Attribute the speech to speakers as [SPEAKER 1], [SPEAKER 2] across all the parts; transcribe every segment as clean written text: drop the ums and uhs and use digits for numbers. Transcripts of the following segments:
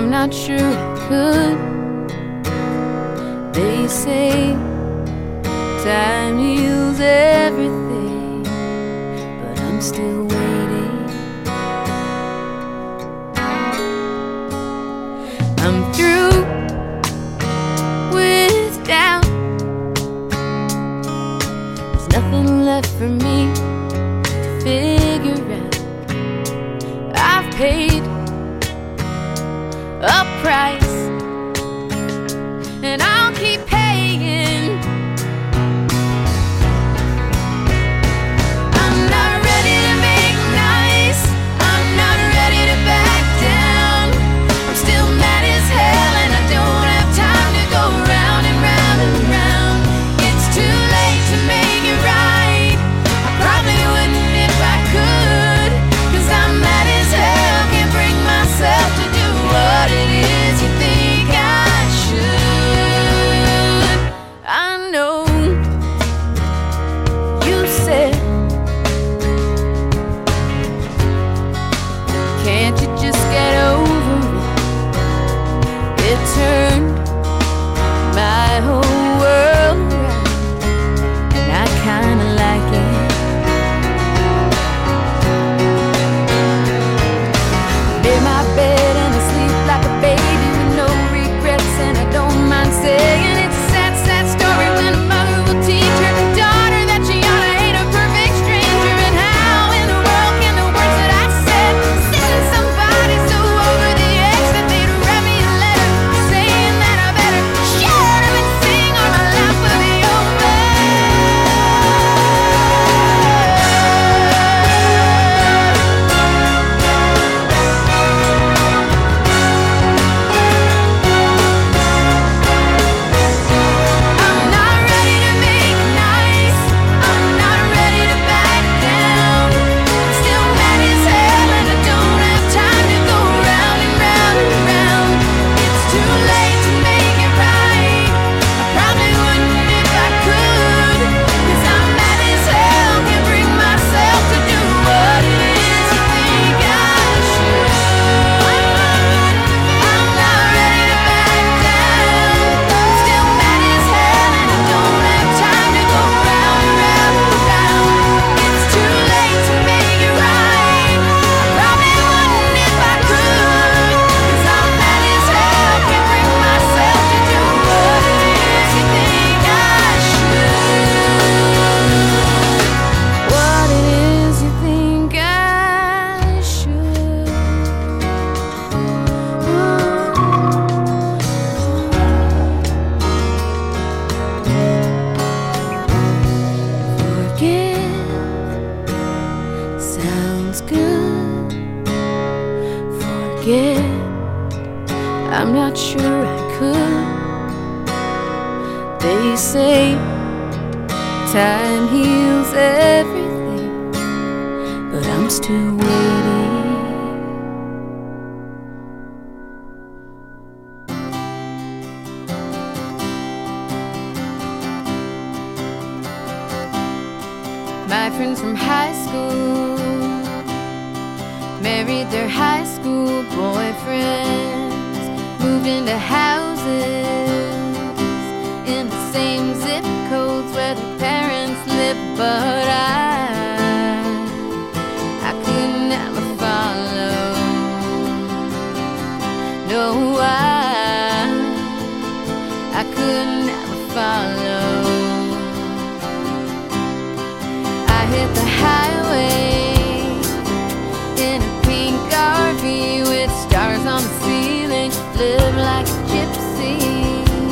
[SPEAKER 1] I'm not sure I could. They say time heals everything, but I'm still waiting. I'm through with doubt. There's nothing left for me to figure out. I've paid a price, and I'll keep paying. I'm not ready to make nice. I'm not ready to back down. I'm still mad as hell, and I don't have time to go round and round and round. It's too late to make it right. I probably wouldn't if I could, 'cause I'm mad as hell, can't bring myself to do what it is you think I should. I know you said, can't you just get over it? It turned my whole world around, and I kinda like it. Made my bed and I sleep like a baby with no regrets, and I don't mind saying it's a sad, sad story when a mother will teach her daughter that she ought to hate a perfect stranger. And how in the world can the words that I said send somebody so over the edge that they'd write me a letter saying that I better shut up and sing or my life will be over. I'm not ready to make nice. I'm not ready to back down. I'm still mad as hell, and I don't have time to go round and round and round. It's too late to make it right. I probably wouldn't if I could, 'cause I'm mad as hell, can't bring myself to do what it is you think I should. I'm not ready to back down. I'm still mad as hell, and I don't have time to go round and round and round. It's too late to make it right. I probably wouldn't if I could, 'cause I'm mad as hell, can't bring myself to do what it is you think I should. What it is you think I should. Forgive sounds good. Forget, I'm not sure I could. They say time heals everything, but I'm still waiting. My friends from high school married their high school boyfriends, moved into houses in the same zip codes where their parents live, but I could never follow. No, I could never follow. I hit the highway in a pink RV with stars on the ceiling, live like a gypsy.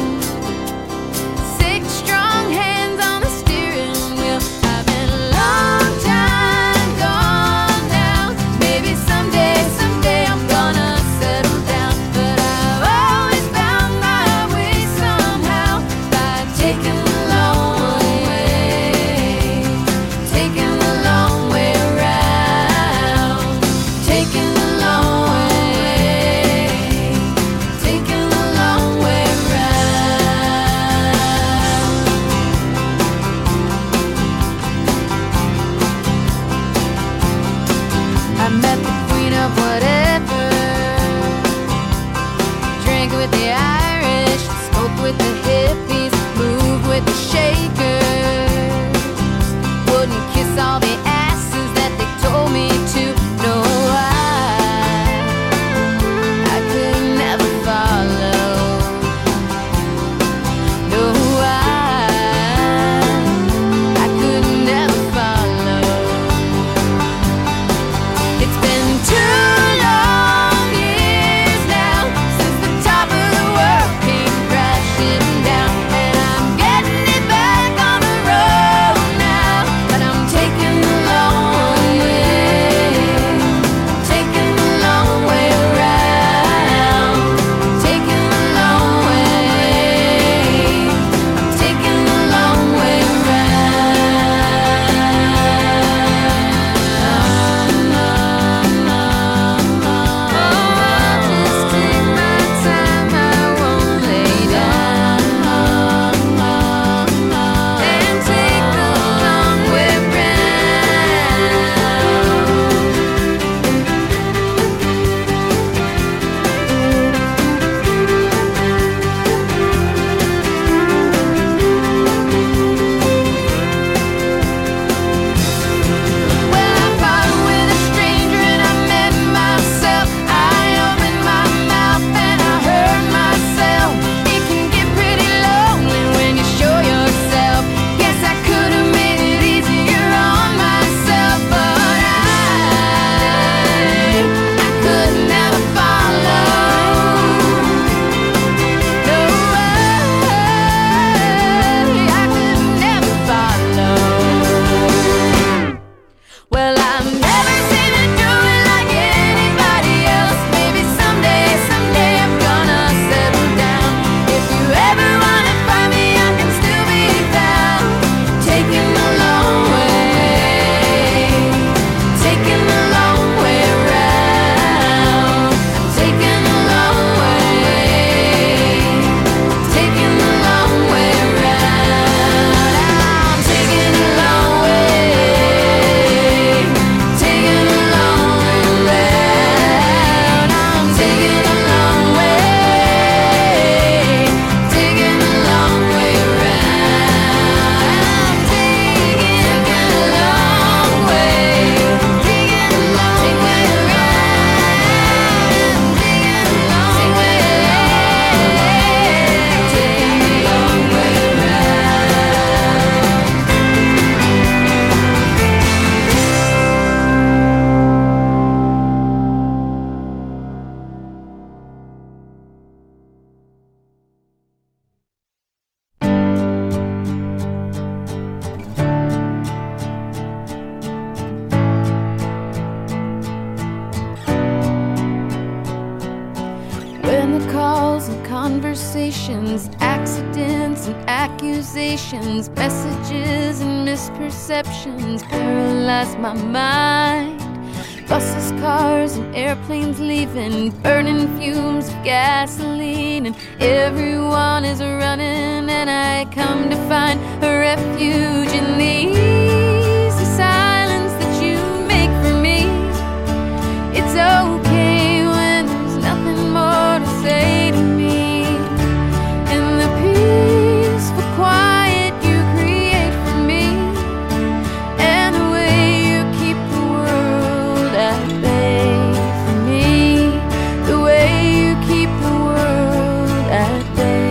[SPEAKER 1] conditions, accidents and accusations, messages and misperceptions paralyze my mind. Buses, cars, and airplanes leaving, burning fumes of gasoline, and everyone is running, and I come to find a refuge in the easy silence that you make for me. It's okay when there's nothing more to say to me, and the peaceful quiet you create for me, and the way you keep the world at bay for me, the way you keep the world at bay.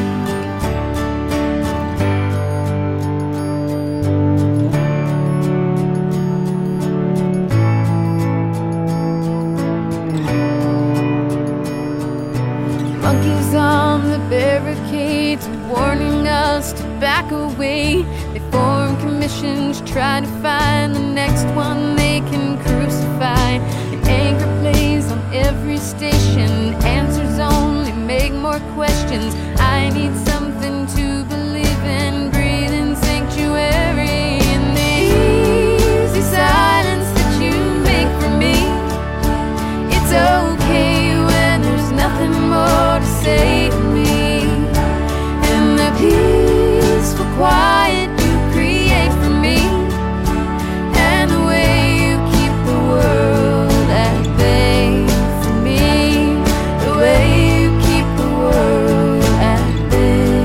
[SPEAKER 1] Monkeys on the barricades warning us to back away. They form commissions, try to find the next one they can crucify. An anchor plays on every station, answers only make more questions. I need something to believe in, breathe in sanctuary in the easy silence that you make for me. It's okay when there's nothing more to say to me, and the peaceful quiet you create for me, and the way you keep the world at bay for me, the way you keep the world at bay.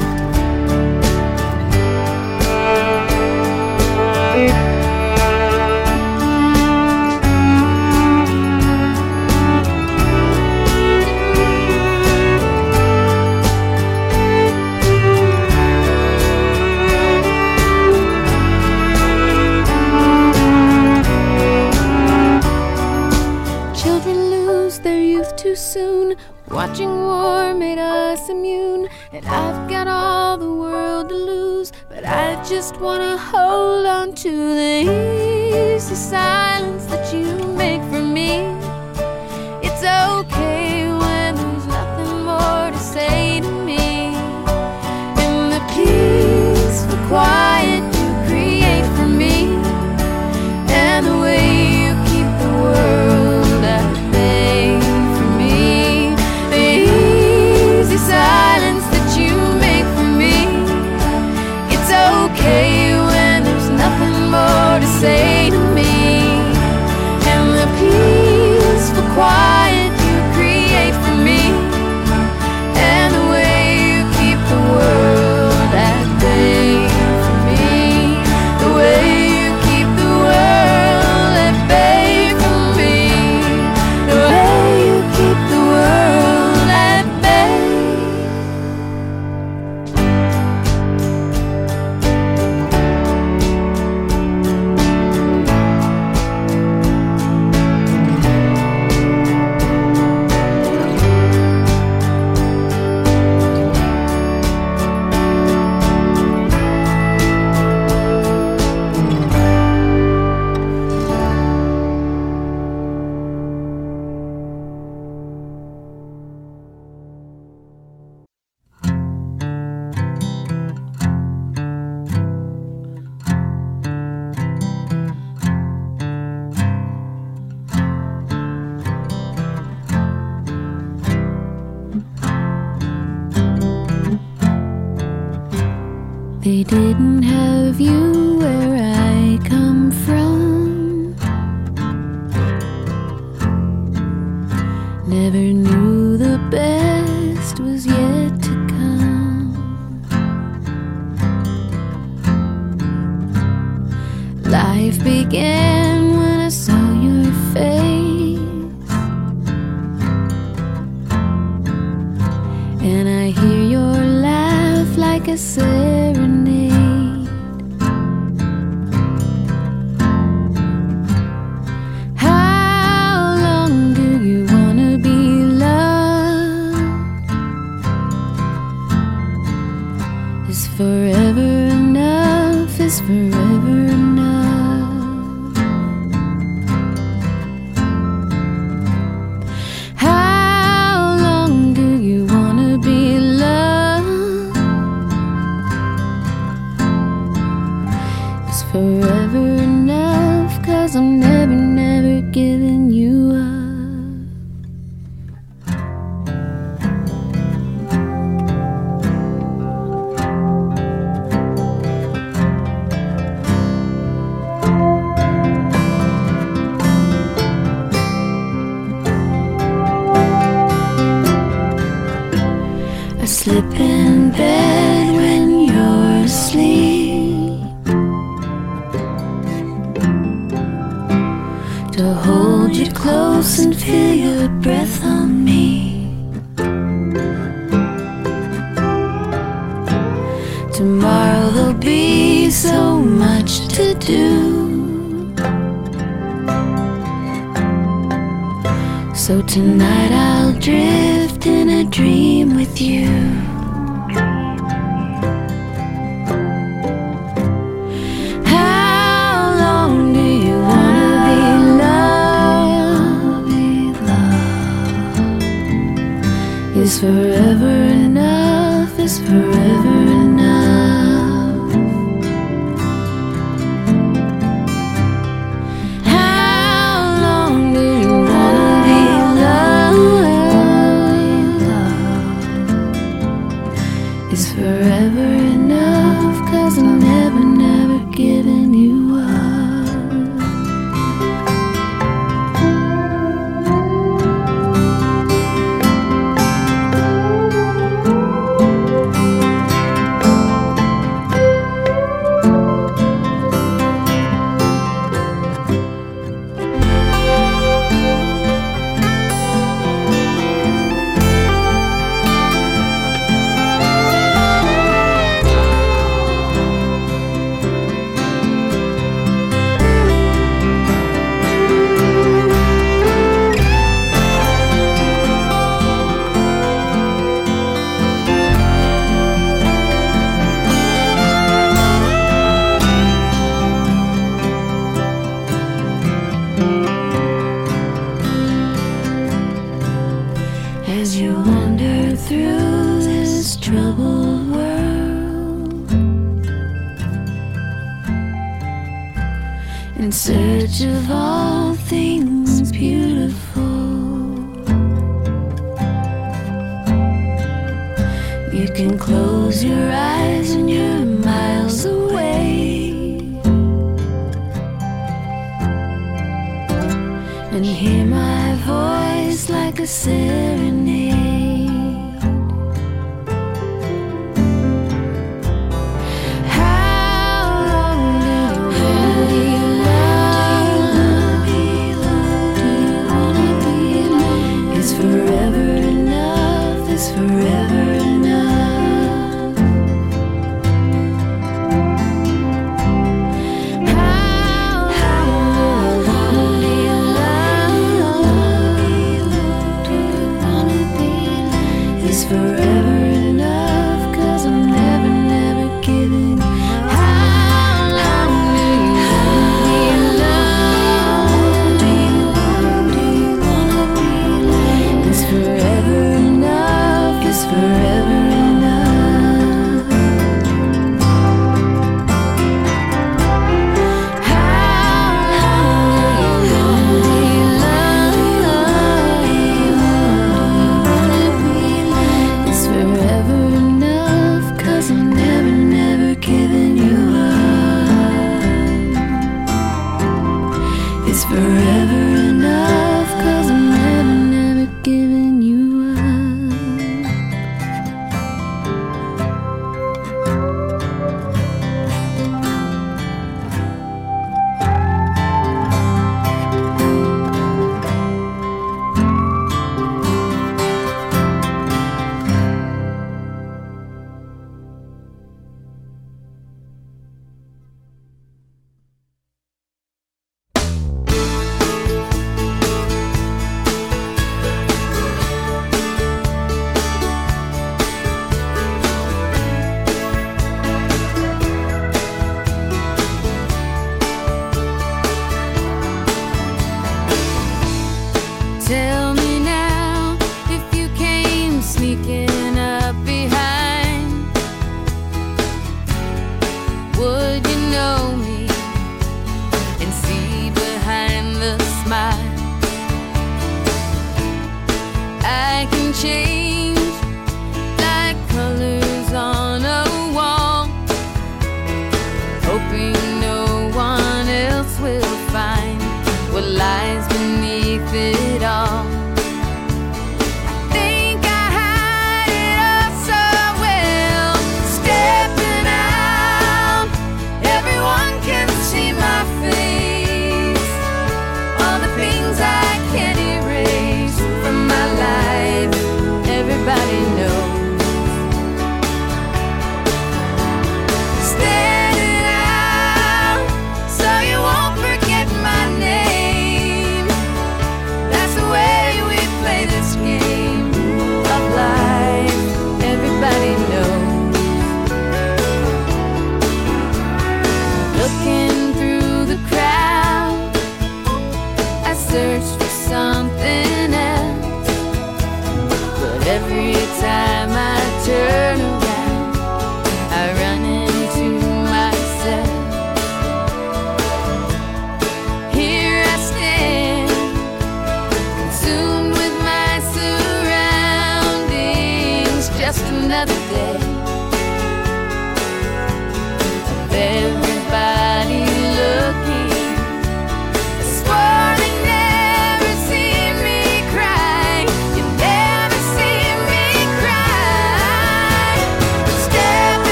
[SPEAKER 1] Children lose their youth too soon. Watching war made us immune, and I've got all the world to lose, but I just wanna hold on to the easy silence that you make for me. It's okay when there's nothing more to say to me, and the peaceful quiet you create for me, and the way you keep the world at bay for me, the easy silence that you make for me. It's okay when there's nothing more to say to me, and the peaceful quiet you create for me, and the way you keep the world at bay for me, the way you keep the world at bay for me, the way you keep the world at bay. They didn't have you where I come from. Never knew the best was yet to come. Life began when I saw your face, and I hear your laugh like a serenade. How long do you wanna be loved? Is forever enough? Is forever enough? How long do you wanna be loved? forever enough, 'cause I'm never, never giving you up. I slip in bed when you're asleep to hold you close and feel your breath on me. Tomorrow there'll be so much to do, so tonight I'll drift in a dream with you. How long do you wanna be loved? Is forever enough? Is forever enough? How long do you wanna be loved? Is forever enough? 'Cause I'm never, never giving you up. As you wander through this troubled world in search of all things beautiful, you can close your eyes and you're miles away, and hear my voice like a serenade.